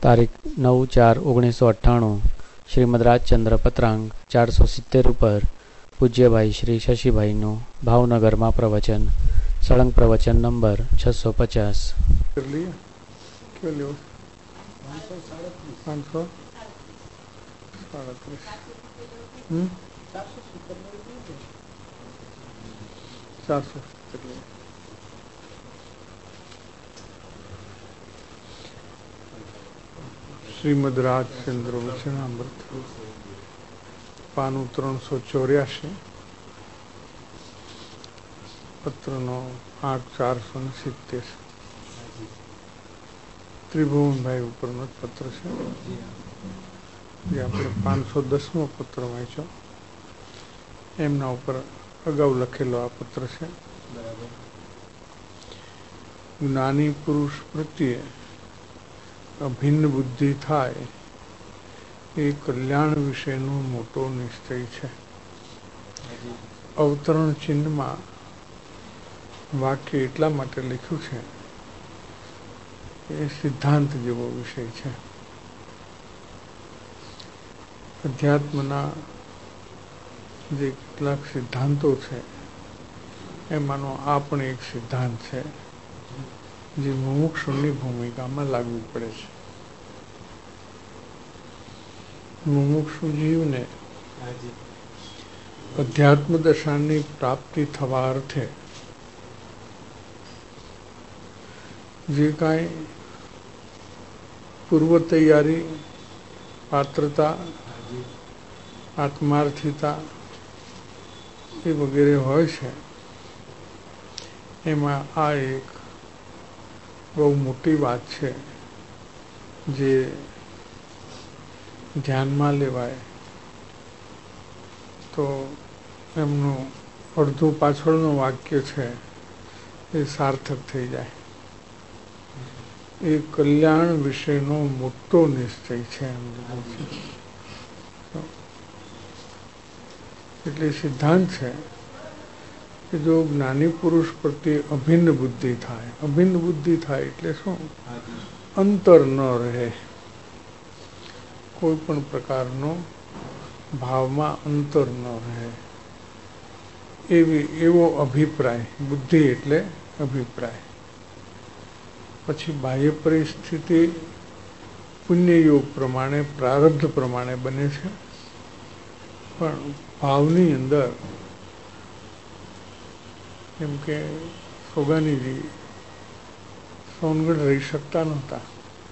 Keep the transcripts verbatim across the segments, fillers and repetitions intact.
તારીખ નવ ચાર ઓગણીસો અઠ્ઠાણું શ્રીમદ રાજચંદ્ર પત્રાંગ ચારસો સિત્તેર ઉપર પૂજ્યભાઈ શ્રી શશીભાઈનું ભાવનગરમાં પ્રવચન, સળંગ પ્રવચન નંબર છસો પચાસ. શ્રીમદ રાજચંદ્ર વચનામૃત પાનું ત્રણસો ચોર્યાસી, પત્રનો આઠ ચારસો ને સિત્તેર. ત્રિભુવનભાઈ ઉપરનો પત્ર છે, જે આપણે પાંચસો દસમો પત્ર વાંચ્યો એમના ઉપર અગાઉ લખેલો આ પત્ર છે. જ્ઞાની પુરુષ પ્રત્યે અભિન્ન બુદ્ધિ થાય એ કલ્યાણ વિશેનો મોટો નિશ્ચય છે. અવતરણ ચિહ્નમાં વાક્ય એટલા માટે લખ્યું છે એ સિદ્ધાંત જેવો વિષય છે. અધ્યાત્મના જે કેટલાક સિદ્ધાંતો છે એમાંનો આ પણ એક સિદ્ધાંત છે જે મુમુક્ષુની ભૂમિકામાં લાગુ પડે છે. મુમુક્ષુ જીવને અધ્યાત્મ દશાની પ્રાપ્તિ થવા અર્થે જે કાંઈ પૂર્વ તૈયારી, પાત્રતા, આત્માર્થિતા એ વગેરે હોય છે, એમાં આ એક બહુ મોટી વાત છે જે ધ્યાનમાં લેવાય તો એમનું અડધું પાછળનું વાક્ય છે એ સાર્થક થઈ જાય. એ કલ્યાણ વિશેનો મોટો નિશ્ચય છે એમ. એટલે સિદ્ધાંત છે કે જો જ્ઞાની પુરુષ પ્રત્યે અભિન્ન બુદ્ધિ થાય, અભિન્ન બુદ્ધિ થાય એટલે શું? અંતર ન રહે, કોઈ પણ પ્રકારનો ભાવમાં અંતર ન રહે, એવી એવો અભિપ્રાય. બુદ્ધિ એટલે અભિપ્રાય. પછી બાહ્ય પરિસ્થિતિ પુણ્યયોગ પ્રમાણે, પ્રારબ્ધ પ્રમાણે બને છે, પણ ભાવની અંદર એમ કે સોગાનીજી સોનગઢ રહી શકતા નહોતા.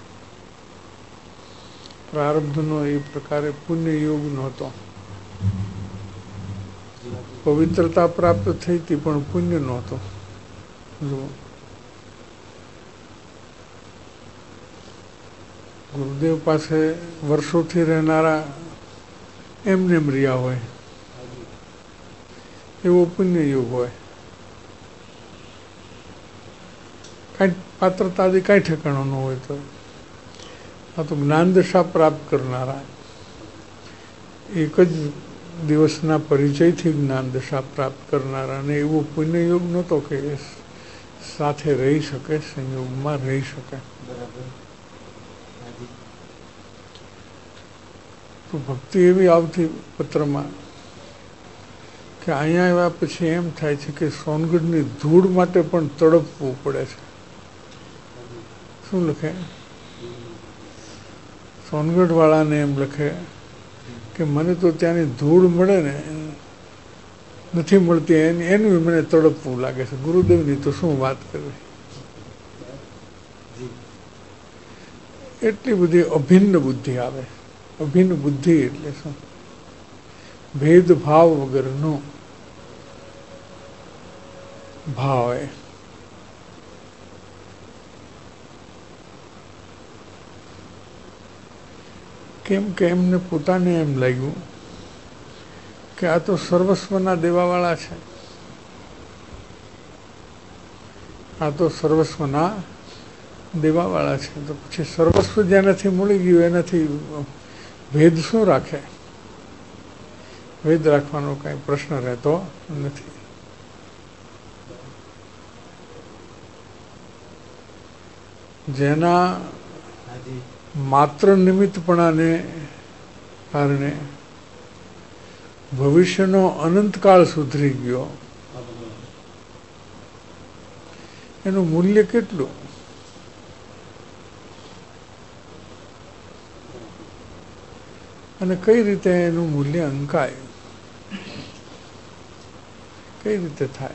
પ્રારબ્ધનો એ પ્રકારે પુણ્યયોગ નહોતો. પવિત્રતા પ્રાપ્ત થઈ હતી પણ પુણ્ય નહોતો. જો ગુરુદેવ પાસે વર્ષોથી રહેનારા એમને એમ રહ્યા હોય એવો પુણ્યયોગ હોય. કાંઈ પાત્રતાથી કાંઈ ઠેકાણો ન હોય તો આ તો જ્ઞાનદશા પ્રાપ્ત કરનારા એક જ દિવસના પરિચયથી જ્ઞાનદશા પ્રાપ્ત કરનારા અને એવો પુણ્યયોગ નહોતો કે સાથે રહી શકે, સંયોગમાં રહી શકે. તો ભક્તિ એવી આવતી પત્રમાં કે અહીંયા આવ્યા પછી એમ થાય છે કે સોનગઢની ધૂળ માટે પણ તડપવું પડે છે. શું લખે? સોનગઢ વાળાને એમ લખે કે મને તો ત્યાંની ધૂળ મળે ને નથી મળતી, એનું મને તડપવું લાગે છે. ગુરુદેવની તો શું વાત કરવી. એટલી બધી અભિન્ન બુદ્ધિ આવે. અભિન્ન બુદ્ધિ એટલે શું? ભેદભાવ વગરનો ભાવ. એ કેમ કે એમને પોતાને એમ લાગ્યું કે આ તો સર્વસ્વના દેવાવાળા છે, આ તો સર્વસ્વના દેવાવાળા છે, તો પછી સર્વસ્વ જેનાથી મળી ગયું એનાથી ભેદ શું રાખે? ભેદ રાખવાનો કાંઈ પ્રશ્ન રહેતો નથી. જેના માત્ર નિમિત્તપણાને કારણે ભવિષ્યનો અનંતકાળ સુધરી ગયો, એનું મૂલ્ય કેટલું? અને કઈ રીતે એનું મૂલ્ય અંકાય, કઈ રીતે થાય?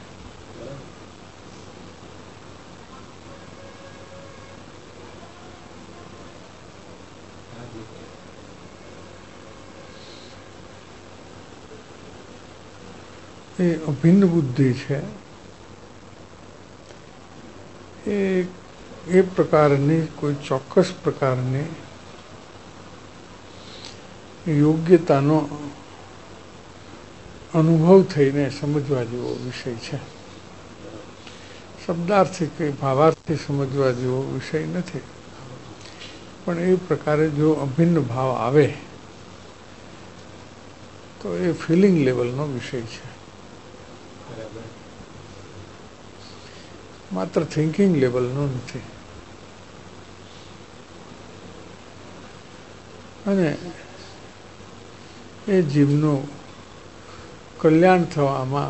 એ અભિન્ન બુદ્ધિ છે, એ એ પ્રકારની કોઈ ચોક્કસ પ્રકારની યોગ્યતાનો અનુભવ થઈને સમજવા જેવો વિષય છે. શબ્દાર્થી કે ભાવાર્થી સમજવા જેવો વિષય નથી, પણ એ પ્રકારે જો અભિન્ન ભાવ આવે તો એ ફિલિંગ લેવલનો વિષય છે, માત્ર થિંકિંગ લેવલનો નથી. અને એ જીવનું કલ્યાણ થવામાં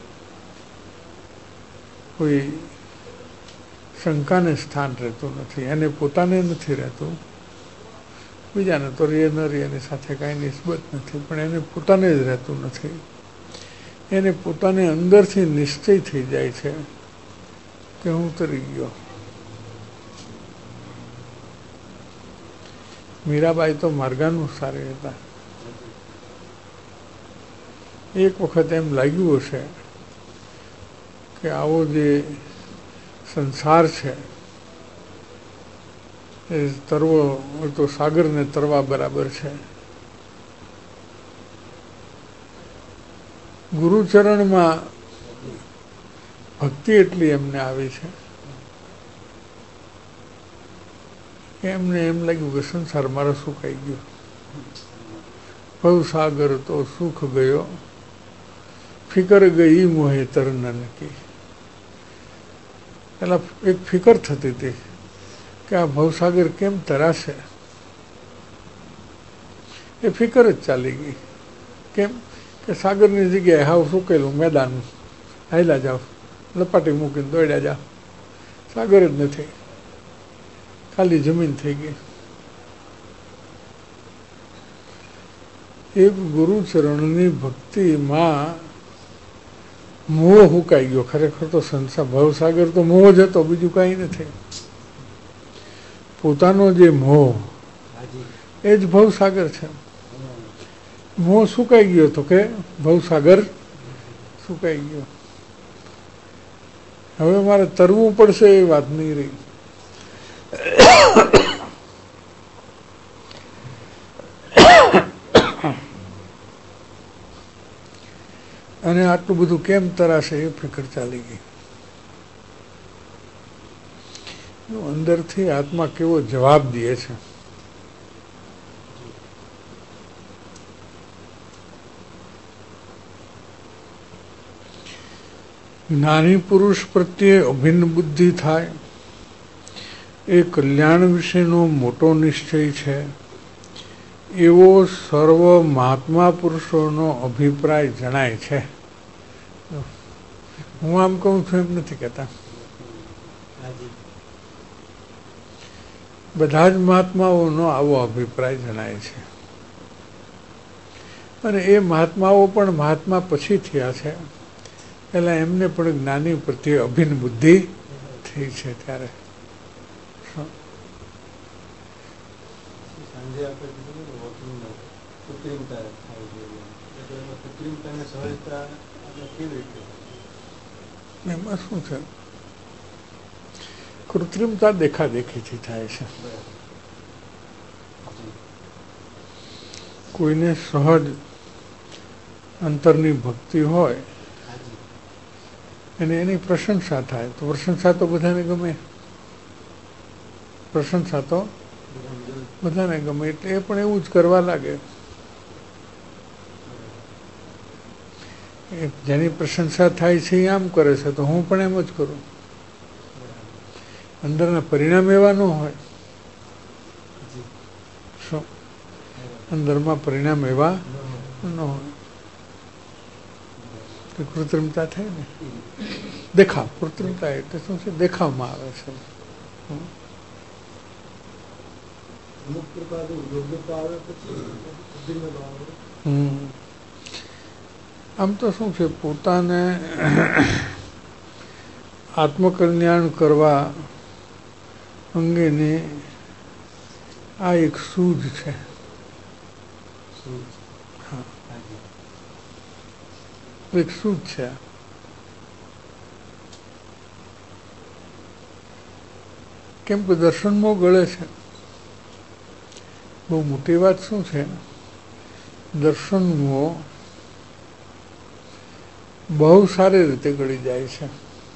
કોઈ શંકાને સ્થાન રહેતું નથી. એને પોતાને નથી રહેતું, બીજાને તો રે ન રે એની સાથે કાંઈ નિસ્બત નથી, પણ એને પોતાને જ રહેતું નથી. એને પોતાને અંદરથી નિશ્ચય થઈ જાય છે કે હું તરી ગયો. મીરાબાઈ તો માર્ગાનુસારી હતા. એક વખત એમ લાગ્યું હશે કે આવો જે સંસાર છે એ તરવો તો સાગરને તરવા બરાબર છે. ગુરુચરણમાં ભક્તિ એટલી એમને આવી છે કે એમને એમ લાગ્યું કે સંસાર મારો સુકાઈ ગયો, ભવસાગર તો સુખ ગયો, ફિકર ગઈ મોહે તરનન કી. પેલા એક ફિકર થતી હતી કે આ ભવસાગર કેમ તરાશે, એ ફિકર જ ચાલી ગઈ. કેમ કે સાગરની જગ્યાએ હાવ સુકેલું મેદાન, હાયલા જાઓ, લપાટી મૂકીને દોડ્યા જાઓ, સાગર જ નથી, ખાલી જમીન થઈ ગઈ. એક ગુરુચરણની ભક્તિમાં મોહ હુકાઈ ગયો. ખરેખર તો સંસાર ભવસાગર તો મોહ જ હતો, બીજું કાંઈ નથી. પોતાનો જે મોહ એ જ ભવસાગર છે. મોહ સુકાઈ ગયો તો કે ભવસાગર સુકાઈ ગયો. હવે મારે તરવું પડશે એ વાત નહીં રહી. અને આટલું બધું કેમ તરાશે એ ફિકર ચાલી ગઈ. અંદરથી આત્મા કેવો જવાબ દે છે. જ્ઞાની પુરુષ પ્રત્યે અભિન્ન બુદ્ધિ થાય એ કલ્યાણ વિશેનો મોટો નિશ્ચય છે, એવો સર્વ મહાત્મા પુરુષોનો અભિપ્રાય જણાય છે. હું આમ કહું છું એમ નથી કહેતા, બધા જ મહાત્માઓનો આવો અભિપ્રાય જણાય છે. અને એ મહાત્માઓ પણ મહાત્મા પછી થયા છે, પહેલાં એમને પણ જ્ઞાની પ્રત્યે અભિન્ન બુદ્ધિ થઈ છે. ત્યારે એમાં શું છે, કૃત્રિમતા દેખાદેખીથી થાય છે. કોઈને સહજ અંતરની ભક્તિ હોય અને એની પ્રશંસા થાય તો પ્રશંસા તો બધાને ગમે, પ્રશંસા તો બધાને ગમે, એટલે એ પણ એવું જ કરવા લાગે. જેની પ્રશંસા થાય છે એ આમ કરે છે તો હું પણ એમ જ કરું. અંદરના પરિણામ એવા ન હોય. શું અંદરમાં પરિણામ એવા ન હોય. કૃત્રિમતા થાય ને, દેખાવ. કૃત્રિમતા એટલે શું છે? દેખાવમાં આવે છે. હમ આમ તો શું છે, પોતાને આત્મકલ્યાણ કરવા અંગેની આ એક સૂઝ છે. હા, એક સૂઝ છે. કેમ કે દર્શનમાં ગળે છે. બહુ મોટી વાત શું છે? દર્શનમાં બહુ સારી રીતે ગળી જાય છે.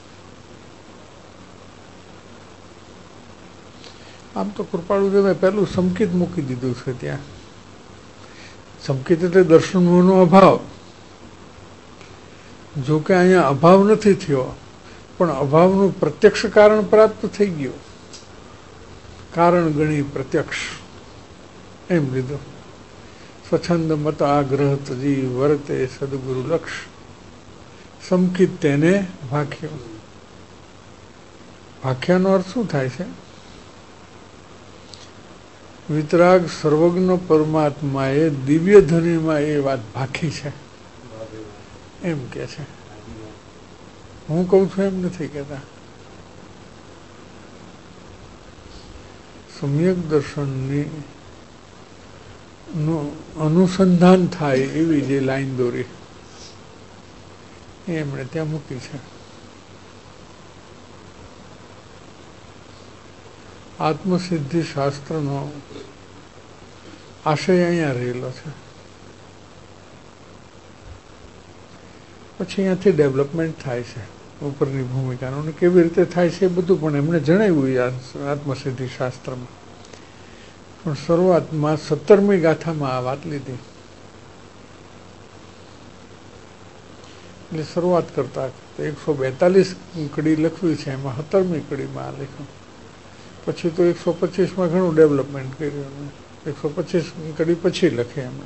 આમ તો કૃપાળુદેવે પહેલું સંકેત મૂકી દીધું છે ત્યાં. સંકેત એટલે દર્શનનો અભાવ. જો કે અહીંયા અભાવ નથી થયો, પણ અભાવનું પ્રત્યક્ષ કારણ પ્રાપ્ત થઈ ગયું. કારણ ગણી પ્રત્યક્ષ એમ લીધું. સ્વચ્છંદ મત આગ્રહ તજી વર્તે સદગુરુ લક્ષ, સંકિત તેને ભાખ્યો. ભાખ્યાનો અર્થ શું થાય છે? વિતરાગ સર્વજ્ઞ પરમાત્માએ દિવ્ય ધ્વનિમાં એ વાત ભાખી છે એમ કે છે. હું કહું છું એમ નથી કહેતા. સમ્યક દર્શનની નું અનુસંધાન થાય એવી જે લાઈન દોરી એ એમણે ત્યાં મૂકી છે. આત્મસિદ્ધિ શાસ્ત્રનો આશય અહીંયા રહેલો છે. પછી અહીંયાથી ડેવલપમેન્ટ થાય છે ઉપરની ભૂમિકાનું, અને કેવી રીતે થાય છે એ બધું પણ એમણે જણાવ્યું આત્મસિદ્ધિ શાસ્ત્રમાં. પણ શરૂઆતમાં સત્તરમી ગાથામાં આ વાત લીધી. એટલે શરૂઆત કરતા એકસો બેતાલીસ કડી લખવી છે, એમાં સત્તરમી કડીમાં આ લખ્યું. પછી તો એકસો પચીસમાં ઘણું ડેવલપમેન્ટ કર્યું એમણે. એકસો પચીસ કડી પછી લખે એમણે.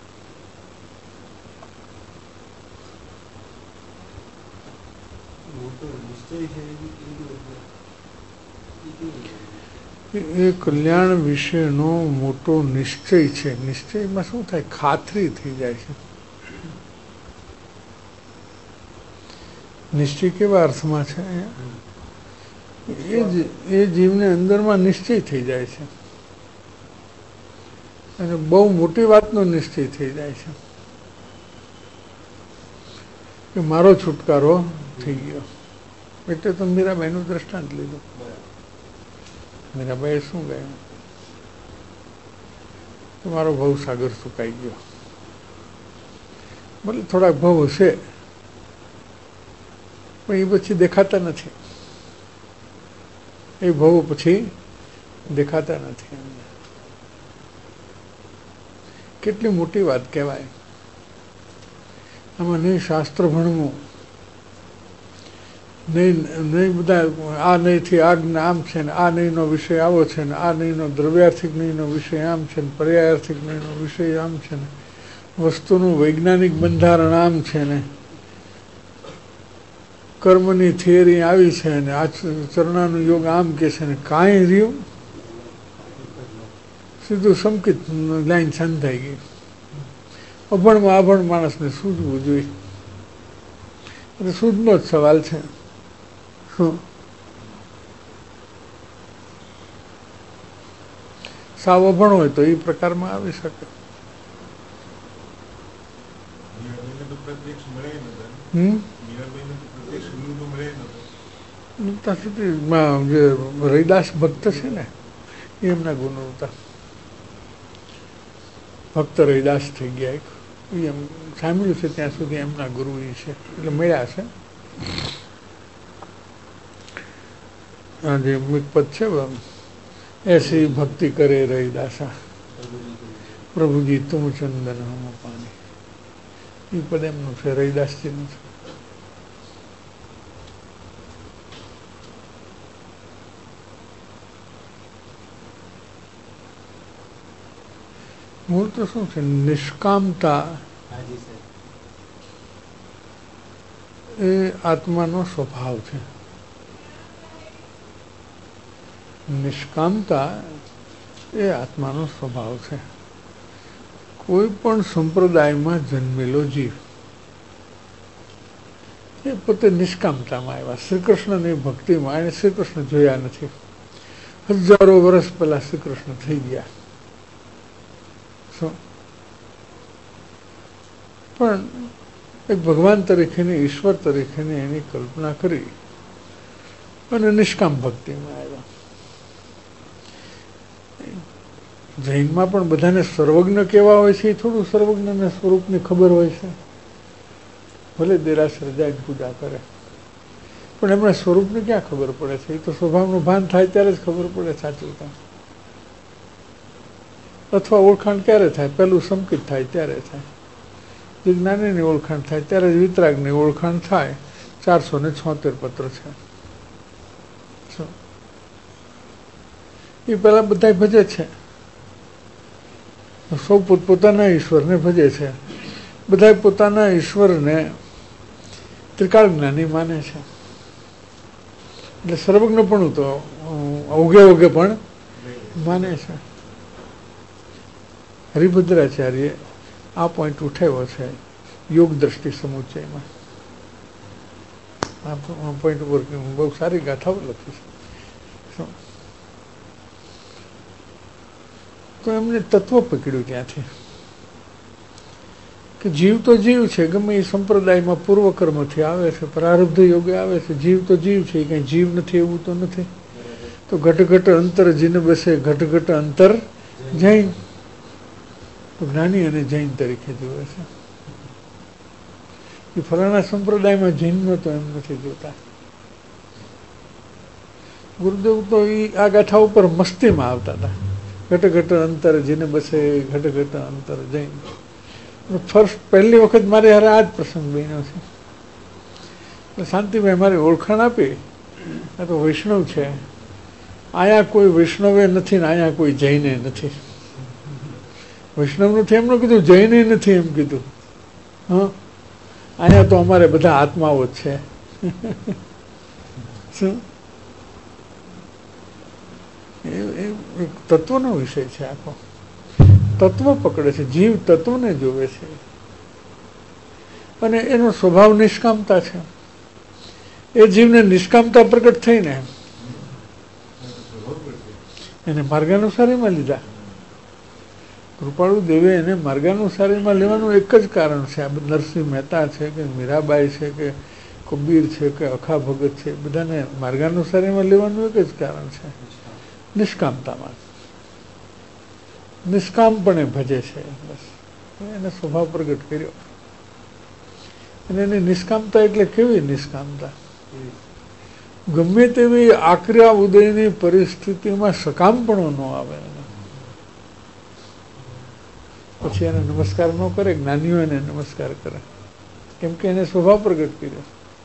એ કલ્યાણ વિશેનો મોટો નિશ્ચય છે. નિશ્ચયમાં શું થાય? ખાતરી થઈ જાય છે. નિશ્ચય કેવા અર્થમાં છે? એ જ એ જીવને અંદરમાં નિશ્ચય થઈ જાય છે, અને બહુ મોટી વાતનો નિશ્ચય થઈ જાય છે કે મારો છુટકારો થઈ ગયો. એટલે તો મીરાબાઈનું દ્રષ્ટાંત લીધું. મીરાબાઈએ શું કહ્યું? કે મારો ભવસાગર સુકાઈ ગયો. ભલે થોડાક ભવ હશે, પણ એ પછી દેખાતા નથી. એ ભવો પછી દેખાતા નથી. કેટલી મોટી વાત કહેવાય. આમાં નહીં શાસ્ત્ર ભણવું, નહીં નહીં બધા આ નહીંથી આ આમ છે ને, આ નહીંનો વિષય આવો છે ને, આ નહીંનો દ્રવ્યાર્થિક નહીંનો વિષય આમ છે ને, પર્યાયાર્થિક નહીંનો વિષય આમ છે ને, વસ્તુનું વૈજ્ઞાનિક બંધારણ આમ છે ને, કર્મની થિયરી આવી છે ને, આ ચરણાનું યોગ આમ કે છે ને, કાંઈ રહ્યું. સીધું સંકિત લાઈન સંધાઈ ગઈ. અભણમાં અભણ માણસને સૂઝવું જોઈએ. એટલે સૂઝનો જ સવાલ છે. શું સાવ અભણ હોય તો એ પ્રકારમાં આવી શકે. હમ જે રૈદાસ ભક્ત છે ને, એ એમના ગુનો હતા. ભક્ત રૈદાસ થઈ ગયા. એક એમ સાંભળ્યું છે ત્યાં સુધી એમના ગુરુ એ છે, એટલે મળ્યા છે. આ જે પદ છે, એસી ભક્તિ કરે રૈદાસા પ્રભુજી તુમ ચંદન હમ પાણી, એ પદ એમનું છે, રૈદાસજીનું છે. મૂળ તો શું છે? નિષ્કામતા એ આત્માનો સ્વભાવ છે. નિષ્કામતા એ આત્માનો સ્વભાવ છે. કોઈ પણ સંપ્રદાયમાં જન્મેલો જીવ એ પોતે નિષ્કામતામાં આવ્યા. શ્રી કૃષ્ણની ભક્તિમાં એને શ્રી કૃષ્ણ જોયા નથી. હજારો વર્ષ પહેલા શ્રી કૃષ્ણ થઈ ગયા. શું પણ એક ભગવાન તરીકેની, ઈશ્વર તરીકેની એની કલ્પના કરી અને નિષ્કામ ભક્તિમાં આવ્યા. જૈનમાં પણ બધાને સર્વજ્ઞ કેવા હોય છે? એ થોડું સર્વજ્ઞના સ્વરૂપની ખબર હોય છે. ભલે દેરાસર જાય પૂજા કરે, પણ એમના સ્વરૂપની ક્યાં ખબર પડે છે? એ તો સ્વભાવનું ભાન થાય ત્યારે જ ખબર પડે સાચું તો. અથવા ઓળખાણ ક્યારે થાય? પેલું સંકિત થાય ત્યારે થાય. જે જ્ઞાનીની ઓળખાણ થાય ત્યારે જ વિતરાગની ઓળખાણ થાય. ચારસો ને છોતેર પત્ર છે. એ પેલા બધા ભજે છે. સૌ પોતપોતાના ઈશ્વરને ભજે છે. બધા પોતાના ઈશ્વરને ત્રિકાળ જ્ઞાની માને છે. એટલે સર્વજ્ઞ પણ તો અવઘે અવઘે પણ માને છે. હરિભદ્રાચાર્ય આ પોઈન્ટ ઉઠાવ્યો છે યોગ દ્રષ્ટિ સમુચ્ચયમાં. આ પોઈન્ટ ઉપર બહુ સારી ગાથાઓ લખી છે. તો એમને તત્વ પકડ્યું ત્યાંથી કે જીવ તો જીવ છે, ગમે એ સંપ્રદાયમાં પૂર્વકર્મથી આવે છે, પ્રારબ્ધ યોગે આવે છે. જીવ તો જીવ છે, એ કંઈ જીવ નથી એવું તો નથી. તો ઘટ ઘટ અંતર જીન બસે, ઘટ ઘટ અંતર જૈન. તો જ્ઞાની અને જૈન તરીકે જોવે છે. એ ફલાણા સંપ્રદાયમાં જૈનનો તો એમ નથી જોતા. ગુરુદેવ તો એ આ ગાથા ઉપર મસ્તીમાં આવતા હતા. ઘટ ઘટ અંતર જીને બસે, ઘટ ઘટ અંતર જૈન. ફર્સ્ટ પહેલી વખત મારે હારે આ જ પ્રસંગ બન્યો છે. એટલે શાંતિભાઈ મારી ઓળખાણ આપી, આ તો વૈષ્ણવ છે. આયા કોઈ વૈષ્ણવે નથી ને આયા કોઈ જૈને નથી. વૈષ્ણવ નથી એમનું કીધું, જૈને નથી એમ કીધું. હા, અહીંયા તો અમારે બધા આત્માઓ જ છે. શું એ એક તત્વનો વિષય છે આખો. તત્વ પકડે છે, જીવ તત્વને જોવે છે અને એનો સ્વભાવ નિષ્કામતા છે. એ જીવને નિષ્કામતા પ્રગટ થઈને એને માર્ગાનુસારીમાં લીધા. કૃપાળુ દેવે એને માર્ગાનુસારીમાં લેવાનું એક જ કારણ છે. આ નરસિંહ મહેતા છે કે મીરાબાઈ છે કે કબીર છે કે અખા ભગત છે, બધાને માર્ગાનુસારીમાં લેવાનું એક જ કારણ છે, નિષ્કામતામાં. નિષ્કામપણે ભજે છે, બસ એને સ્વભાવ પ્રગટ કર્યો. અને એની નિષ્કામતા એટલે કેવી નિષ્કામતા? ગમે તેવી આકર્યા ઉદયની પરિસ્થિતિમાં સકામપણો ન આવે. પછી એને નમસ્કાર ન કરે, જ્ઞાનીઓ એને નમસ્કાર કરે, કેમ કે એને સ્વભાવ પ્રગટ કર્યો.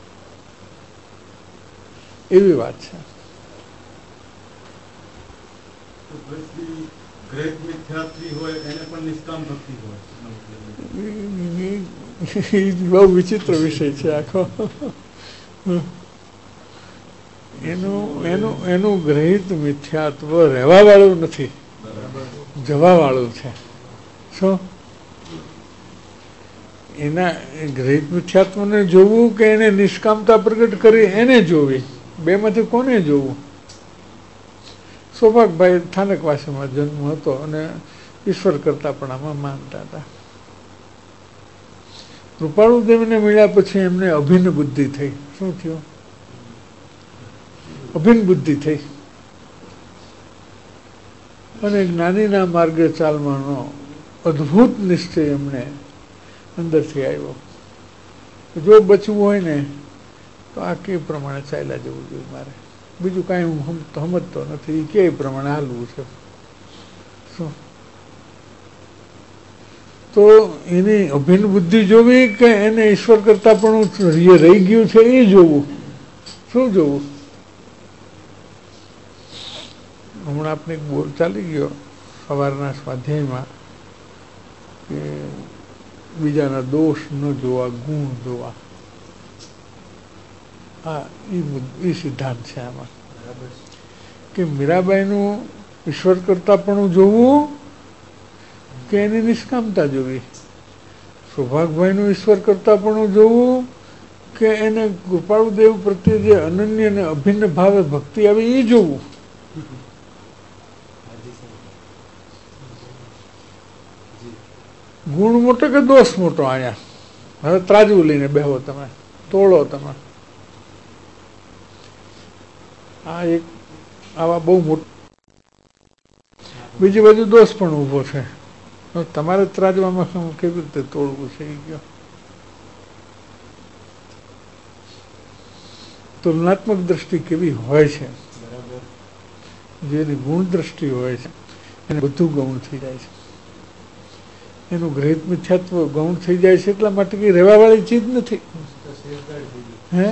એવી વાત છે. બહુ વિચિત્ર વિષય છે આખો. એનું એનું એનું ગ્રહિત મિથ્યાત્વ રહેવા વાળું નથી, જવા વાળું છે. શું એના ગ્રહિત મિથ્યાત્વને જોવું કે એને નિષ્કામતા પ્રગટ કરી એને જોવી? બે માંથી કોને જોવું? સૌભાગભાઈ સ્થાનકવાસીમાં જન્મ હતો અને ઈશ્વર કરતા પણ આમાં માનતા હતા. કૃપાળુદેવને મળ્યા પછી એમને અભિન્ન બુદ્ધિ થઈ. શું થયું? અભિન્ન બુદ્ધિ થઈ અને જ્ઞાનીના માર્ગે ચાલવાનો અદ્ભુત નિશ્ચય એમને અંદરથી આવ્યો. જો બચવું હોય ને તો આ કે પ્રમાણે ચાલ્યા જવું જોઈએ મારે. બીજું કાંઈ હું સમજતો નથી, કે પ્રમાણે હાલવું છે. શું તો એની અભિન્ન બુદ્ધિ જોવી કે એને ઈશ્વર કરતા પણ રહી ગયું છે એ જોવું? શું જોવું? હમણાં આપણે એક બોલ ચાલી ગયો સવારના સ્વાધ્યાયમાં કે બીજાના દોષ ન જોવા, ગુણ જોવા. હા, એ સિદ્ધાંત છે આમાં કે મીરાબાઈનું ઈશ્વર કરતા પણ જોવું કે એની નિષ્કામતા જોવી, સૌભાગભાઈનું ઈશ્વર કરતા પણ જોવું કે એને કૃપાળુદેવ પ્રત્યે જે અનન્ય અને અભિન્ન ભાવે ભક્તિ આવી એ જોવું. ગુણ મોટો કે દોષ મોટો? અહીંયા હવે ત્રાજવું લઈને બેહો, તમે તોડો. તમે આ એક આવા બહુ મોટું. બીજી બાજુ દોષ પણ ઊભો છે. તમારે ત્રાજવામાં કેવી રીતે તોડવું છે એ ગયો. તુલનાત્મક દ્રષ્ટિ કેવી હોય છે, જેની ગુણ દ્રષ્ટિ હોય છે એને બધું ગૌણ થઈ જાય છે. એનું ગ્રહિત મિથ્યાત્વ ગૌણ થઈ જાય છે. એટલા માટે કે રહેવા વાળી ચીજ નથી. હે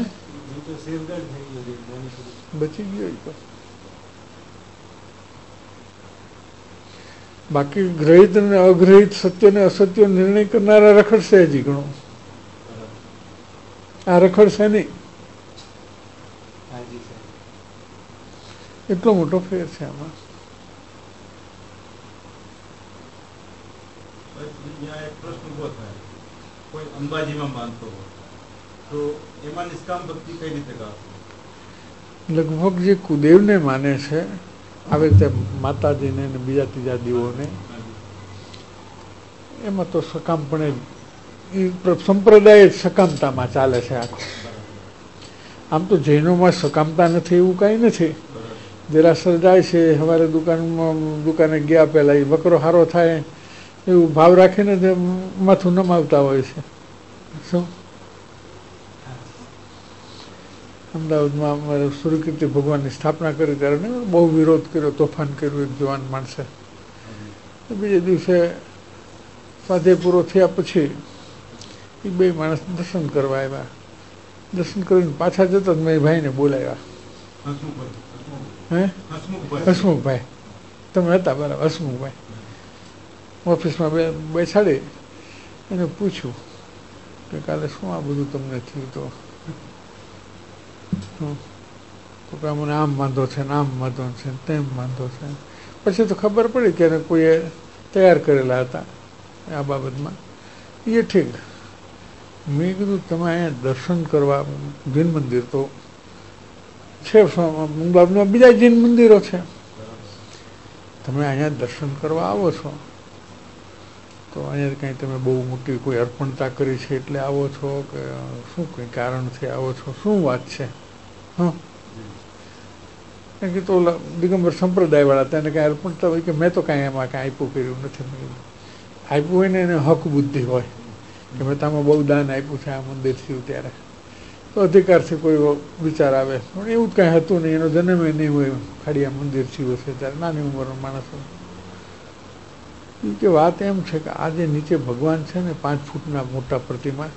બચી ગયો. બાકી ગ્રહિત અને અગ્રહિત, સત્ય ને અસત્ય નિર્ણય કરનારા રખડશે હજી ઘણો. આ રખડશે નહીં. એટલો મોટો ફેર છે આમાં. અંબાજીમાં માનતો હોય તો એમાં નિષ્કામ ભક્તિ કઈ રીતે કરશે? લગભગ જે કુદેવને માને છે, આવે તે માતાજીને ને બીજા ત્રીજા દેવોને, એમાં તો સકામપણે સંપ્રદાય જ સકામતામાં ચાલે છે આખો. આમ તો જૈનોમાં સકામતા નથી એવું કાંઈ નથી. દેરાસર જાય છે, સવારે દુકાનમાં દુકાને ગયા પહેલા એ બકરો સારો થાય એવું ભાવ રાખીને જ માથું નમાવતા હોય છે. શું અમદાવાદમાં અમારે સૂર્યકીર્તિ ભગવાનની સ્થાપના કરી ત્યારે બહુ વિરોધ કર્યો, તોફાન કર્યું એક જવાન માણસે. બીજે દિવસે સ્વાધ્યાય પૂરો થયા પછી એ બે માણસ દર્શન કરવા આવ્યા. દર્શન કરીને પાછા જતા મેં એ ભાઈને બોલાવ્યા. હે હસમુખભાઈ તમે હતા? બરાબર, હસમુખભાઈ. ઓફિસમાં બે બેસાડી એને પૂછ્યું કે કાલે શું આ બધું તમને થયું? તો તો કે મને આમ વાંધો છે ને આમ વાંધો છે તેમ વાંધો છે. પછી તો ખબર પડી કે કોઈએ તૈયાર કરેલા હતા આ બાબતમાં. એ ઠીક. મેં કીધું તમે અહીંયા દર્શન કરવા, જૈન મંદિર તો છે, અમદાવાદમાં બીજા જૈન મંદિરો છે, તમે અહીંયા દર્શન કરવા આવો છો તો અહીંયા કંઈ તમે બહુ મોટી કોઈ અર્પણતા કરી છે એટલે આવો છો કે શું કંઈ કારણથી આવો છો? શું વાત છે? હા, કે તો દિગંબર સંપ્રદાયવાળા તેને કાંઈ અર્પણતા હોય કે મેં તો કાંઈ એમાં કાંઈ આપ્યું કર્યું નથી. આપ્યું હોય ને એને હક બુદ્ધિ હોય કે મેં તામાં બહુ દાન આપ્યું છે આ મંદિર થયું ત્યારે, તો અધિકારથી કોઈ વિચાર આવે. પણ એવું જ કાંઈ હતું નહીં. એનો જન્મ એ નહીં હોય, ખાલી આ મંદિર થયું હશે ત્યારે નાની ઉંમરનો માણસ હોય. કે વાત એમ છે કે આ જે નીચે ભગવાન છે ને પાંચ ફૂટના મોટા પ્રતિમા,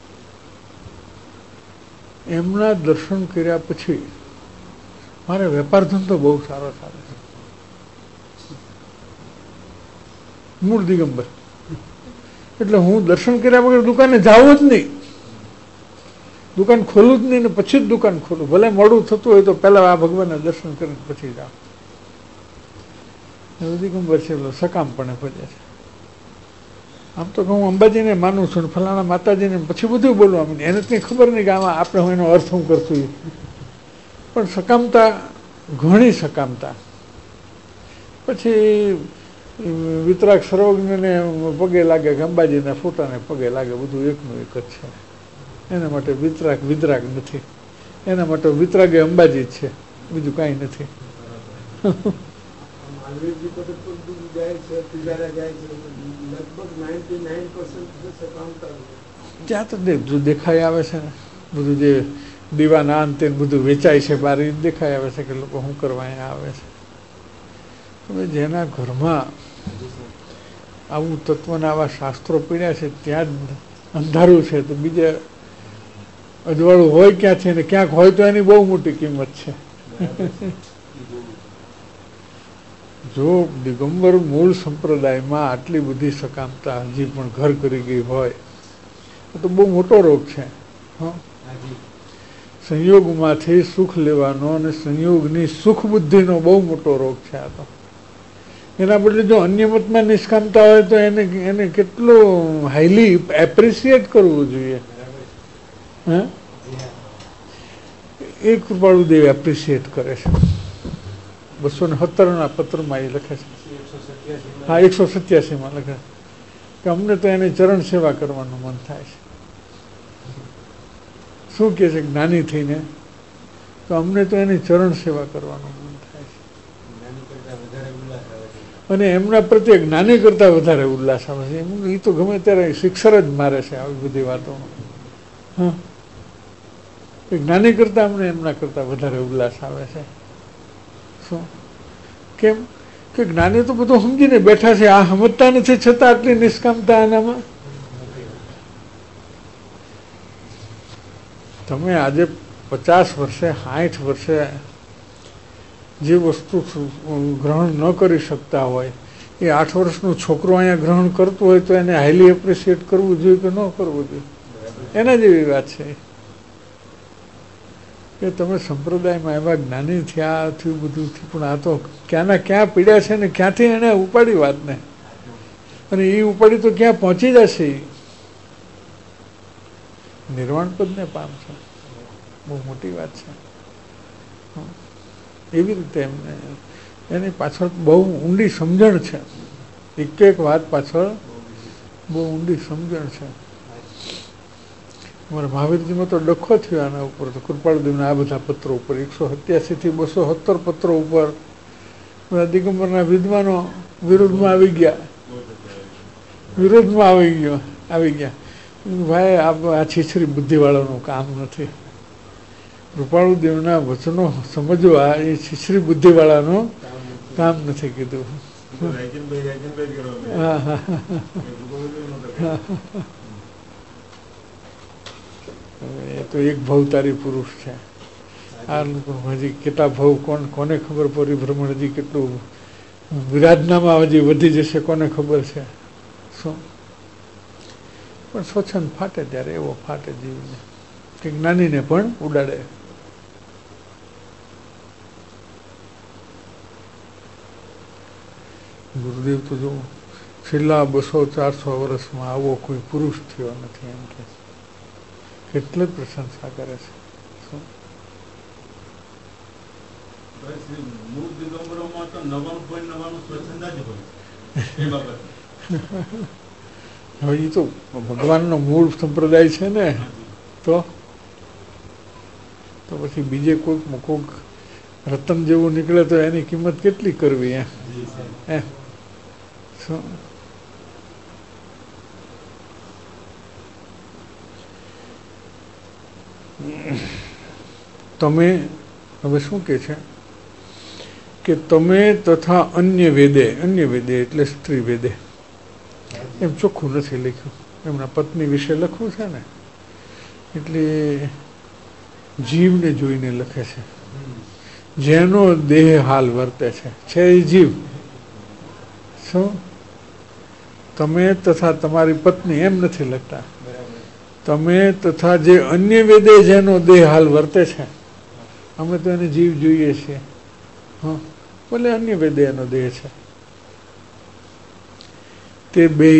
એમના દર્શન કર્યા પછી મારે વેપાર ધંધો બહુ સારો ચાલે છે. મૂળ દિગંબર એટલે હું દર્શન કર્યા વગર દુકાને જાઉં જ નહીં, દુકાન ખોલું જ નહીં ને પછી જ દુકાન ખોલું. ભલે મોડું થતું હોય તો પહેલાં આ ભગવાનના દર્શન કરીને પછી જાઉં. દિગંબર છે એટલે સકામપણે ભજે છે. આમ તો હું અંબાજીને માનું છું ને ફલાણા માતાજીને પછી બધું બોલવા માંડી. એને કંઈ ખબર નહીં કે આમાં આપણે એનો અર્થ હું કરશું. પણ સકામતા, ઘણી સકામતા. પછી વિતરાગ સર્વજ્ઞને પગે લાગે કે અંબાજીના ફોટાને પગે લાગે, બધું એકનું એક જ છે. એના માટે વિતરાગ વિતરાગ નથી. એના માટે વિતરાગે અંબાજી જ છે, બીજું કાંઈ નથી. ત્યાં તો દેખાઈ આવે છે ને બધું, જે દીવાના અંતે બધું વેચાય છે બહાર, એ દેખાઈ આવે છે કે લોકો શું કરવા અહીંયા આવે છે. હવે જેના ઘરમાં આવું તત્વના આવા શાસ્ત્રો પીડ્યા છે ત્યાં જ અંધારું છે, તો બીજે અજવાળું હોય ક્યાંથી ને ક્યાંક હોય તો એની બહુ મોટી કિંમત છે. જો દિગંબર મૂળ સંપ્રદાયમાં આટલી બધી સકામતા હજી પણ ઘર કરી ગઈ હોય તો બહુ મોટો રોગ છે. હા, સંયોગમાંથી સુખ લેવાનો અને સંયોગની સુખ બુદ્ધિનો બહુ મોટો રોગ છે આ તો. એના બદલે જો અન્ય મતમાં નિષ્કામતા હોય તો એને એને કેટલું હાઈલી એપ્રિશિએટ કરવું જોઈએ. હા, એ કૃપાળુદેવ એપ્રિશિએટ કરે છે. બસો ને સત્તરના પત્રમાં એ લખે છે. હા, એકસો સત્યાસીમાં લખે કે અમને તો એને ચરણ સેવા કરવાનું મન થાય છે. શું કહે છે? જ્ઞાની થઈને તો અમને તો એની ચરણ સેવા કરવાનું મન થાય છે. અને એમના પ્રત્યે જ્ઞાની કરતાં વધારે ઉલ્લાસ આવે છે. એમ એ તો ગમે ત્યારે શિક્ષર જ મારે છે આવી બધી વાતોમાં. હા, જ્ઞાની કરતાં અમને એમના કરતાં વધારે ઉલ્લાસ આવે છે. શું? કેમ કે જ્ઞાની તો બધું સમજીને બેઠા છે, આ સમજતા નથી છતાં આટલી નિષ્કામતા આનામાં. તમે આજે પચાસ વર્ષે સાઠ વર્ષે જે વસ્તુ ગ્રહણ ન કરી શકતા હોય એ આઠ વર્ષનું છોકરો અહીંયા ગ્રહણ કરતું હોય તો એને હાઈલી એપ્રિશિએટ કરવું જોઈએ કે ન કરવું જોઈએ? એના જેવી વાત છે કે તમે સંપ્રદાયમાં એવા જ્ઞાની થયા થયું બધું થયું, પણ આ તો ક્યાંના ક્યાં પીડ્યા છે ને ક્યાંથી એને ઉપાડી વાતને, અને એ ઉપાડી તો ક્યાં પહોંચી જશે, નિર્વાણ પદને પામશે. બહુ મોટી વાત છે. એવી રીતે એમને એની પાછળ બહુ ઊંડી સમજણ છે. એક એક વાત પાછળ બહુ ઊંડી સમજણ છે. અમારા મહાવીરજીમાં તો ડખો થયો આના ઉપર, તો કૃપાળુદેવના આ બધા પત્રો ઉપર એકસો સત્યાસી થી બસો સત્તર પત્રો ઉપર બધા દિગંબરના વિદ્વાનો વિરોધમાં આવી ગયા વિરોધમાં આવી ગયો આવી ગયા ભાઈ આ છીછરી બુદ્ધિવાળાનું કામ નથી. કૃપાળુદેવના વચનો સમજવા એ છીછરી બુદ્ધિવાળાનું કામ નથી કીધું. હા હા એ તો એક ભવતારી પુરુષ છે. આ લોકો હજી કેટલા ભવ કોણ કોને ખબર, પરિભ્રમણ હજી કેટલું વિરાધનામાં હજી વધી જશે કોને ખબર છે. શું? પણ સ્વચ્છંદ ફાટે ત્યારે એવો ફાટે જીવને કે જ્ઞાનીને પણ ઉડાડે. ગુરુદેવ તો જો છેલ્લા બસો ચારસો વર્ષમાં આવો કોઈ પુરુષ થયો નથી એમ કે કેટલી પ્રશંસા કરે છે. હવે એ તો ભગવાનનો મૂળ સંપ્રદાય છે ને, તો તો પછી બીજે કોઈક કોઈક રતન જેવું નીકળે તો એની કિંમત કેટલી કરવી? એમ એમ શું? તમે હવે શું કે છે કે તમે તથા અન્ય વેદે, અન્ય વેદે એટલે સ્ત્રી વેદે, એમ ચોખ્ખું નથી લખ્યું, એમના પત્ની વિશે લખવું છે ને એટલે જીવને જોઈને લખે છે. જેનો દેહ હાલ વર્તે છે છે એ જીવ. શું? તમે તથા તમારી પત્ની એમ નથી લખતા. તમે તથા જે અન્ય વેદે જેનો દેહ હાલ વર્તે છે, અમે તો એને જીવ જોઈએ છીએ. હા, ભલે અન્ય વેદે એનો દેહ છે. તે બે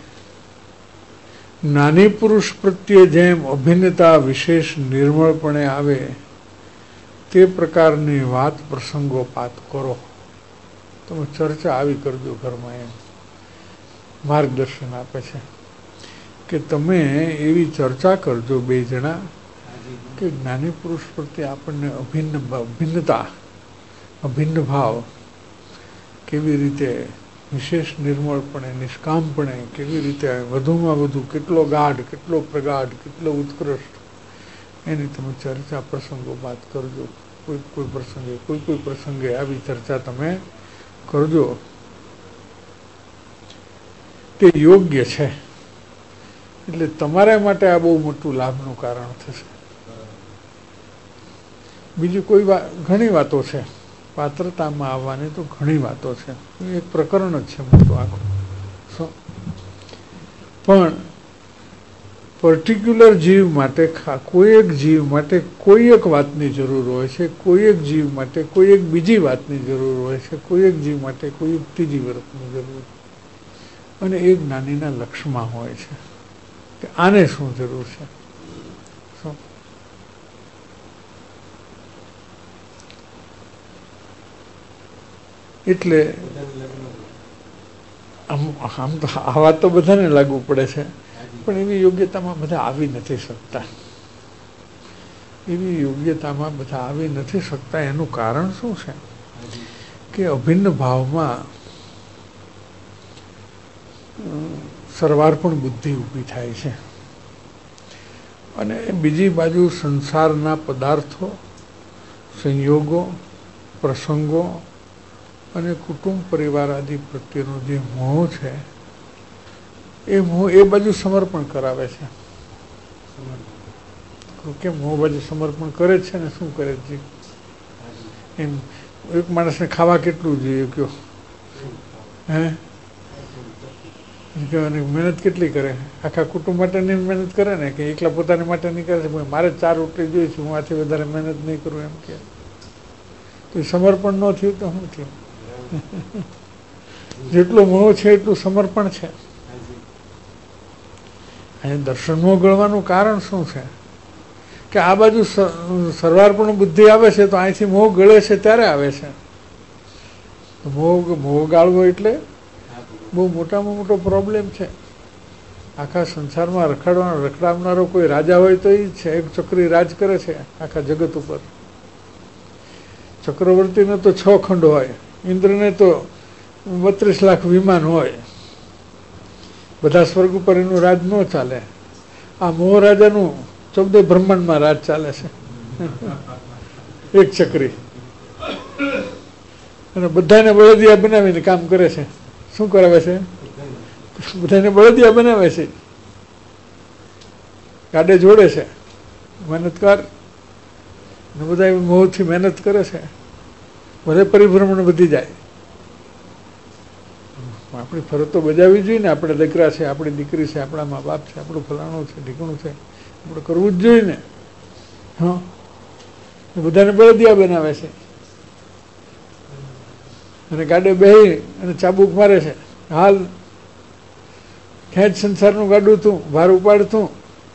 નાની પુરુષ પ્રત્યે જેમ અભિન્નતા વિશેષ નિર્મળપણે આવે તે પ્રકારની વાત પ્રસંગોપાત કરો. તમે ચર્ચા આવી કરજો ઘરમાં, એમ માર્ગદર્શન આપે છે કે તમે એવી ચર્ચા કરજો બે જણા કે જ્ઞાની પુરુષ પ્રત્યે આપણને અભિન્ન ભિન્નતા અભિન્ન ભાવ કેવી રીતે વિશેષ નિર્મળપણે નિષ્કામપણે કેવી રીતે વધુમાં વધુ કેટલો ગાઢ કેટલો પ્રગાઢ કેટલો ઉત્કૃષ્ટ એની તમે ચર્ચા પ્રસંગો વાત કરજો. કોઈ કોઈ પ્રસંગે કોઈ કોઈ પ્રસંગે આવી ચર્ચા તમે કરજો. તે યોગ્ય છે. એટલે તમારા માટે આ બહુ મોટું લાભનું કારણ થશે. બીજી કોઈ વાત ઘણી વાતો છે પાત્રતામાં આવવાની તો ઘણી વાતો છે, એક પ્રકરણ જ છે મોટું આખું. શું પણ પર્ટિક્યુલર જીવ માટે, કોઈ એક જીવ માટે કોઈ એક વાતની જરૂર હોય છે, કોઈ એક જીવ માટે કોઈ એક બીજી વાતની જરૂર હોય છે, કોઈ એક જીવ માટે કોઈ એક ત્રીજી વાતની જરૂર, અને એ જ્ઞાનીના લક્ષમાં હોય છે કે આને શું જરૂર છે. શું એટલે આમ આમ તો આ વાત તો બધાને લાગુ પડે છે, પણ એવી યોગ્યતામાં બધા આવી નથી શકતા. એવી યોગ્યતામાં બધા આવી નથી શકતા. એનું કારણ શું છે કે અભિન્ન ભાવમાં સર્વાર્પણ બુદ્ધિ ઊભી થાય છે, અને બીજી બાજુ સંસારના પદાર્થો, સંયોગો, પ્રસંગો અને કુટુંબ પરિવાર આદિ પ્રત્યેનો જે મોહ છે, એ મોહ એ બાજુ સમર્પણ કરાવે છે. કેમ મોહ બાજુ સમર્પણ કરે છે ને શું કરે છે? એમ એક માણસને ખાવા કેટલું જોઈએ કયો? હે મહેનત કેટલી કરે? આખા કુટુંબ માટેની મહેનત કરે ને, કે એકલા પોતાની માટે નહીં કરે? મારે ચાર રોટલી જોઈએ છે, હું આથી વધારે મહેનત નહીં કરું એમ કે તો સમર્પણ ન થયું તો શું થયું? જેટલો મોહ છે એટલું સમર્પણ છે. અહીં દર્શનમાં ગળવાનું કારણ શું છે કે આ બાજુ સર્વાર્પણ બુદ્ધિ આવે છે તો અહીંથી મોહ ગળે છે ત્યારે આવે છે. મોહ મોહ ગાળવો એટલે બહુ મોટામાં મોટો પ્રોબ્લેમ છે. આખા સંસારમાં રખડવાનો રખડાવનારો કોઈ રાજા હોય તો એ જ છે. એક ચક્રી રાજ કરે છે આખા જગત ઉપર. ચક્રવર્તીને તો છ ખંડ હોય, ઇન્દ્રને તો બત્રીસ લાખ વિમાન હોય, બધા સ્વર્ગ ઉપર એનું રાજ ન ચાલે. આ મોહ રાજાનું ચૌદે બ્રહ્માંડમાં રાજ ચાલે છે, એક ચક્રી, અને બધાને બળદિયા બનાવીને કામ કરે છે. શું કરાવે છે? બધાને બળદિયા બનાવે છે, ગાડે જોડે છે, મહેનતકાર ને બધા મોહથી મહેનત કરે છે. બધે પરિભ્રમણ વધી જાય. આપણી ફરજ તો બજાવવી જોઈએ ને. આપણે દીકરા છે, આપણી દીકરી છે, આપણા મા બાપ છે, આપણું ફલાણું છે, ઢીકણું છે, આપણે કરવું જ જોઈએ ને. હા, બધાને બળદિયા બનાવે છે અને ગાડે બેહી અને ચાબુક મારે છે. હાલ ખેંચ સંસારનું ગાડું તું, ભાર ઉપાડ તું.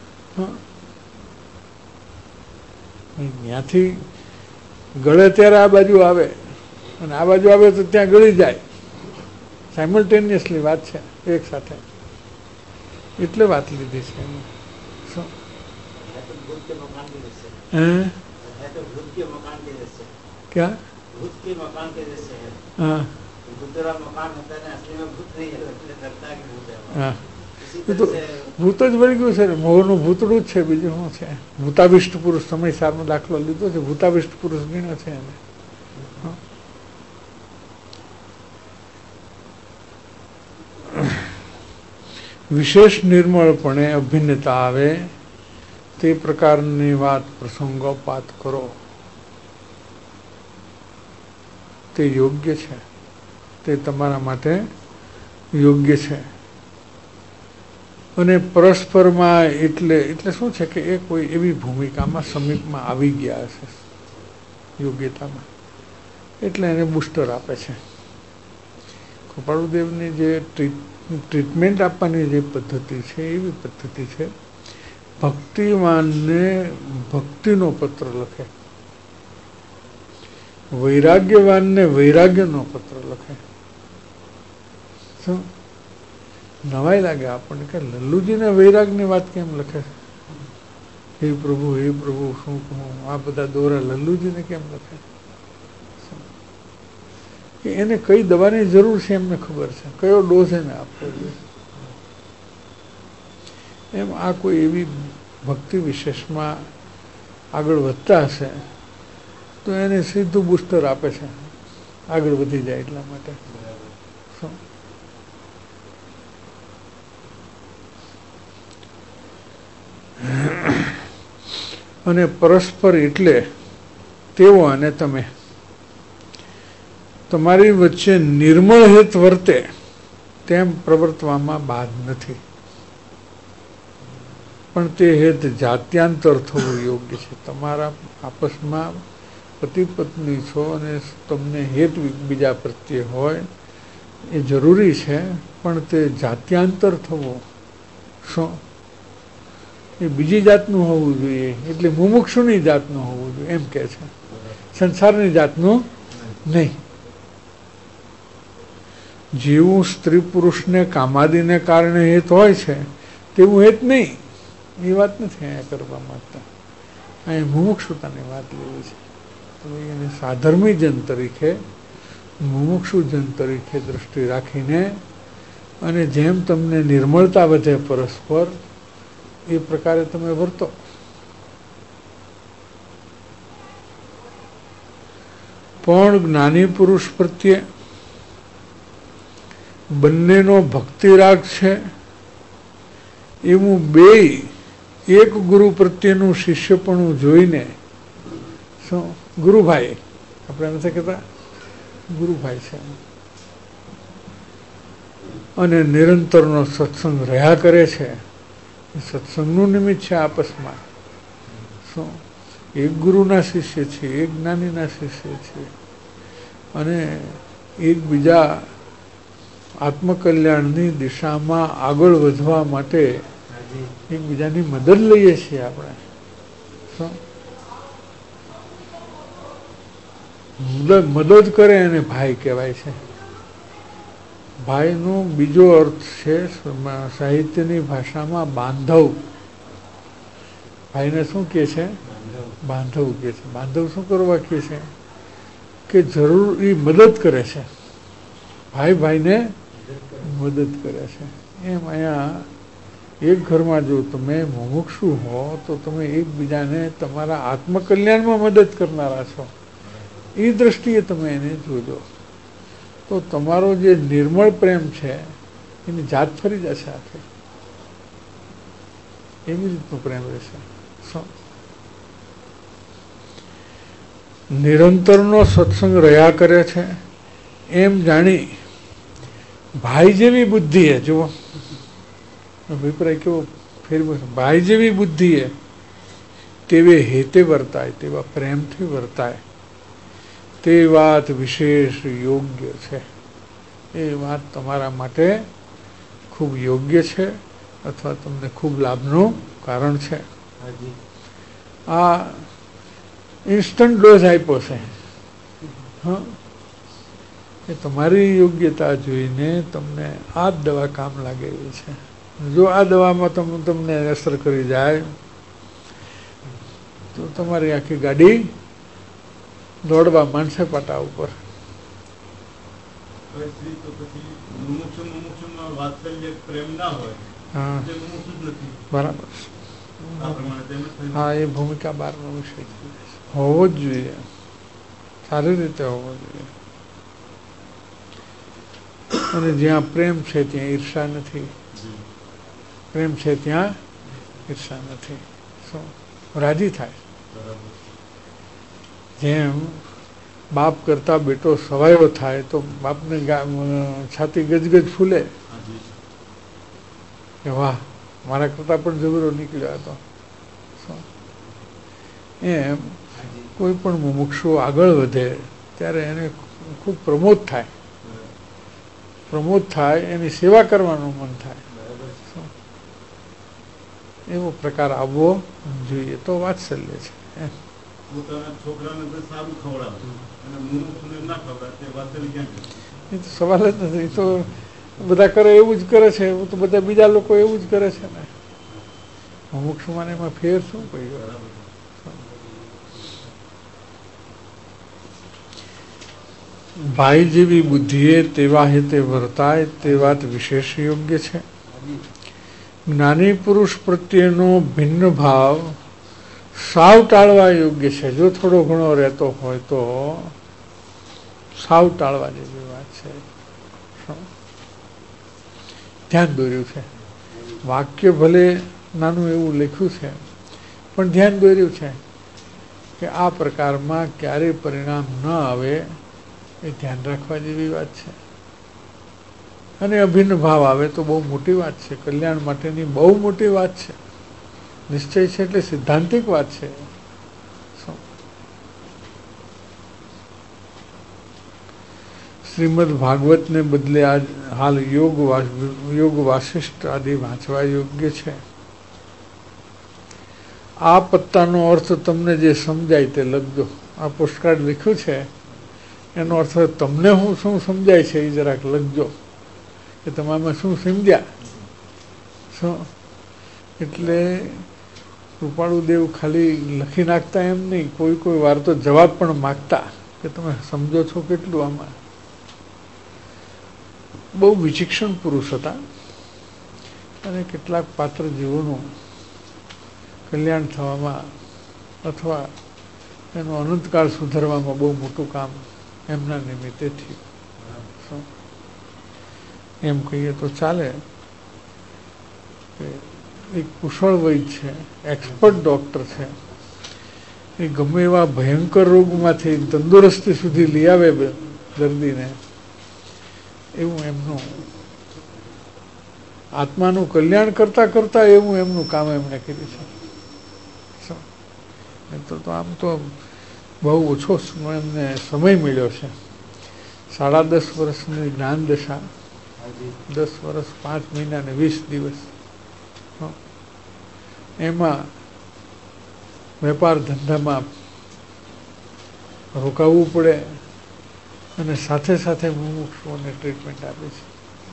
ત્યાંથી ગળે ત્યારે આ બાજુ આવે, અને આ બાજુ આવે તો ત્યાં ગળી જાય. સાયમલ્ટેનિયસલી વાત છે, એક સાથે. એટલે વાત લીધી છે. क्या? भूत के मकान के जैसे है. हाँ. भूतरा मकान होता है ना, असली में भूत नहीं है, इसलिए लगता है कि भूत है. हाँ. તો ભૂત જ વળી ગયું છે ને, મોહનું ભૂતડું જ છે, બીજું શું છે? ભૂતાવિષ્ટ પુરુષ સમય સારનો દાખલો લીધો છે, ભૂતાવિષ્ટ પુરુષ ગણ્યો છે એને. વિશેષ નિર્મળપણે અભિન્નતા આવે તે પ્રકારની વાત પ્રસંગોપાત કરો, તે યોગ્ય છે, તે તમારા માટે યોગ્ય છે. અને પરસ્પરમાં એટલે એટલે શું છે કે એ કોઈ એવી ભૂમિકામાં સમીપમાં આવી ગયા હશે યોગ્યતામાં, એટલે એને બુસ્ટર આપે છે. કૃપાળુદેવની જે ટ્રીટમેન્ટ આપવાની જે પદ્ધતિ છે એવી પદ્ધતિ છે. ભક્તિવાનને ભક્તિનો પત્ર લખે, વૈરાગ્યવાનને વૈરાગ્યનો પત્ર લખે. શું નવાઈ લાગે આપણને કે લલ્લુજીને વૈરાગની વાત કેમ લખે છે? હે પ્રભુ, હે પ્રભુ, શું કહું? આ બધા દોરા લલ્લુજીને કેમ લખે? કે એને કઈ દવાની જરૂર છે એમને ખબર છે, કયો ડોઝ એને આપવો જોઈએ. એમ આ કોઈ એવી ભક્તિ વિશેષમાં આગળ વધતા હશે તો એને સીધું બુસ્ટર આપે છે, આગળ વધી જાય એટલા માટે. અને પરસ્પર એટલે તેઓ અને તમે તમારી વચ્ચે નિર્મળ હેત વર્તે તેમ પ્રવર્તવામાં બાદ નથી, પણ તે હેત જાત્યાંતર થવું યોગ્ય છે. તમારા આપસમાં પતિ પત્ની છો અને તમને હેત બીજા પ્રત્યે હોય એ જરૂરી છે, પણ તે જાત્યાંતર થવું શું એ બીજી જાતનું હોવું જોઈએ, એટલે મુમુક્ષુની જાતનું હોવું જોઈએ એમ કે છે, સંસારની જાતનું નહીં. જેવું સ્ત્રી પુરુષને કામાદિને કારણે હેત હોય છે તેવું હેત નહીં, એ વાત નથી અહીંયા કરવા માંગતા. અહીંયા મુમુક્ષુતાની વાત લેવી છે. તો એને સાધર્મી જન તરીકે, મુમુક્ષુ જન તરીકે દ્રષ્ટિ રાખીને અને જેમ તમને નિર્મળતા વધે પરસ્પર એ પ્રકારે તમે વર્તો. પણ જ્ઞાની પુરુષ પ્રત્યે બંનેનો ભક્તિરાગ છે એવું બેય એક ગુરુ પ્રત્યેનું શિષ્યપણું જોઈને, શું ગુરુભાઈ આપણે નથી કહેતા ગુરુભાઈ છે, અને નિરંતરનો સત્સંગ રહ્યા કરે છે. એ સત્સંગનું નિમિત્ત છે આપસમાં. શું એક ગુરુના શિષ્ય છે, એક જ્ઞાનીના શિષ્ય છે, અને એકબીજા આત્મકલ્યાણની દિશામાં આગળ વધવા માટે એકબીજાની મદદ લઈએ છીએ આપણે. શું મદદ કરે એને ભાઈ કહેવાય છે. ભાઈનો બીજો અર્થ છે સાહિત્યની ભાષામાં બાંધવ. ભાઈને શું કહે છે? બાંધવ કહે છે. બાંધવ શું કરવા કહે છે? કે જરૂરી મદદ કરે છે. ભાઈ ભાઈને મદદ કરે છે. એમ અહીંયા એક ઘરમાં જો તમે મુમુક્ષુ હો તો તમે એકબીજાને તમારા આત્મકલ્યાણમાં મદદ કરનારા છો, એ દ્રષ્ટિએ તમે એને જોજો તો તમારો જે નિર્મળ પ્રેમ છે એની જાત ફરી જશે આખે. એવી રીતનો પ્રેમ રહેશે. નિરંતરનો સત્સંગ રહ્યા કરે છે એમ જાણી ભાઈ જેવી બુદ્ધિએ, જુઓ અભિપ્રાય કેવો ફેરવો છે, ભાઈ જેવી બુદ્ધિએ તેવે હેતે વર્તાય, તેવા પ્રેમથી વર્તાય, તે વાત વિશેષ યોગ્ય છે. એ વાત તમારા માટે ખૂબ યોગ્ય છે અથવા તમને ખૂબ લાભનું કારણ છે. આ ઇન્સ્ટન્ટ ડોઝ આપ્યો છે. હા, એ તમારી યોગ્યતા જોઈને તમને આ જ દવા કામ લાગે એવી છે. જો આ દવામાં તમ તમને અસર કરી જાય તો તમારી આખી ગાડી દોડવા માંડશે પાટા ઉપર. હા બરાબર. હા, એ ભૂમિકા બહારનો વિષય હોવો જ જોઈએ, સારી રીતે હોવો જોઈએ. અને જ્યાં પ્રેમ છે ત્યાં ઈર્ષા નથી, પ્રેમ છે ત્યાં ઈર્ષા નથી. શું રાજી થાય. જેમ બાપ કરતા બેટો સવાયો થાય તો બાપને છાતી ગજગજ ફૂલે કે વાહ, મારા કરતા પણ જબરો નીકળ્યો હતો. એમ કોઈ પણ મુમુક્ષુ આગળ વધે ત્યારે એને ખૂબ પ્રમોદ થાય. પ્રમોદ થાય, એની સેવા કરવાનું મન થાય. એવો પ્રકાર આવવો જોઈએ તો વાત્સલ્ય છે. એ તો સવાલ જ નથી. એ તો બધા કરે એવું જ કરે છે. તો બધા બીજા લોકો એવું જ કરે છે ને. મુમુક્ષુ માને એમાં ફેર શું પડ્યો? ભાઈ જેવી બુદ્ધિએ તેવા હેતે વર્તાય તે વાત વિશેષ યોગ્ય છે. જ્ઞાની પુરુષ પ્રત્યેનો ભિન્ન ભાવ સાવ ટાળવા યોગ્ય છે. જો થોડો ઘણો રહેતો હોય તો સાવ ટાળવા જેવી વાત છે. ધ્યાન દોર્યું છે. વાક્ય ભલે નાનું એવું લખ્યું છે પણ ધ્યાન દોર્યું છે કે આ પ્રકારમાં ક્યારેય પરિણામ ન આવે એ ધ્યાન રાખવા જેવી વાત છે. અને અભિન્ન ભાવ આવે તો બહુ મોટી વાત છે, કલ્યાણ માટેની બહુ મોટી વાત છે. નિશ્ચય છે એટલે સિદ્ધાંતિક વાત છે. શ્રીમદ ભાગવતને બદલે આજ હાલ યોગ યોગ વાસિષ્ઠ આદિ વાંચવા યોગ્ય છે. આ પત્તાનો અર્થ તમને જે સમજાય તે લખજો. આ પોસ્ટકાર્ડ લખ્યું છે એનો અર્થ તમને હું શું સમજાય છે એ જરાક લખજો કે તમે આમાં શું સમજ્યા શું. એટલે કૃપાળુદેવ ખાલી લખી નાખતા એમ નહીં, કોઈ કોઈ વાર તો જવાબ પણ માગતા કે તમે સમજો છો કેટલું આમાં. બહુ વિચિક્ષણ પુરુષ હતા અને કેટલાક પાત્ર જીવોનું કલ્યાણ થવામાં અથવા એનો અનંતકાળ સુધારવામાં બહુ મોટું કામ એમના નિમિત્તે થયું. એમ કહીએ તો ચાલે કે એક કુશળ વૈદ છે, એક્સપર્ટ ડૉક્ટર છે, એ ગમે એવા ભયંકર રોગમાંથી તંદુરસ્તી સુધી લઈ આવે દર્દીને, એવું એમનું આત્માનું કલ્યાણ કરતા કરતા એવું એમનું કામ એમણે કર્યું છે. તો તો આમ તો બહુ ઓછો એમને સમય મળ્યો છે. સાડા દસ વર્ષની જ્ઞાન દશા, દસ વર્ષ પાંચ મહિના ને વીસ દિવસ, એમાં વેપાર ધંધામાં રોકાવવું પડે અને સાથે સાથે મુમુક્ષુઓને ટ્રીટમેન્ટ આપે છે.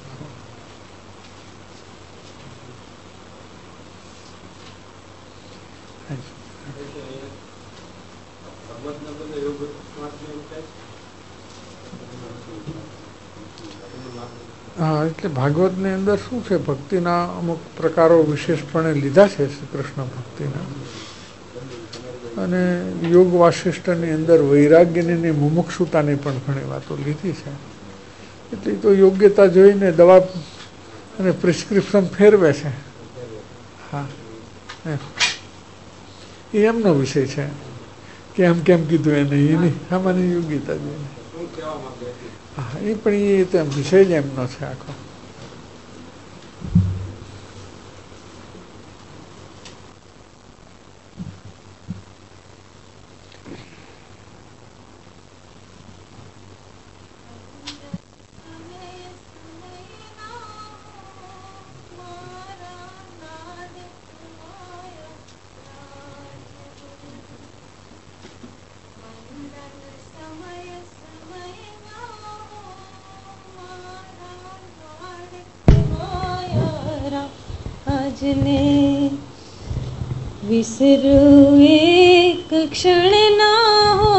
હા, એટલે ભાગવતની અંદર શું છે, ભક્તિના અમુક પ્રકારો વિશેષપણે લીધા છે શ્રી કૃષ્ણ ભક્તિના, અને યોગ વાસિષ્ઠની અંદર વૈરાગ્યની મુમુક્ષુતાની પણ ઘણી વાતો લીધી છે. એટલે તો યોગ્યતા જોઈને દવા અને પ્રિસ્ક્રિપ્શન ફેરવે છે. હા, એ એમનો વિષય છે કે આમ કેમ કીધું એને, એની સામાન્ય યોગ્યતા જોઈને. હા, એ પણ એ તો એમ વિષય જ એમનો છે આખો. વિસરું એક ક્ષણ ના હો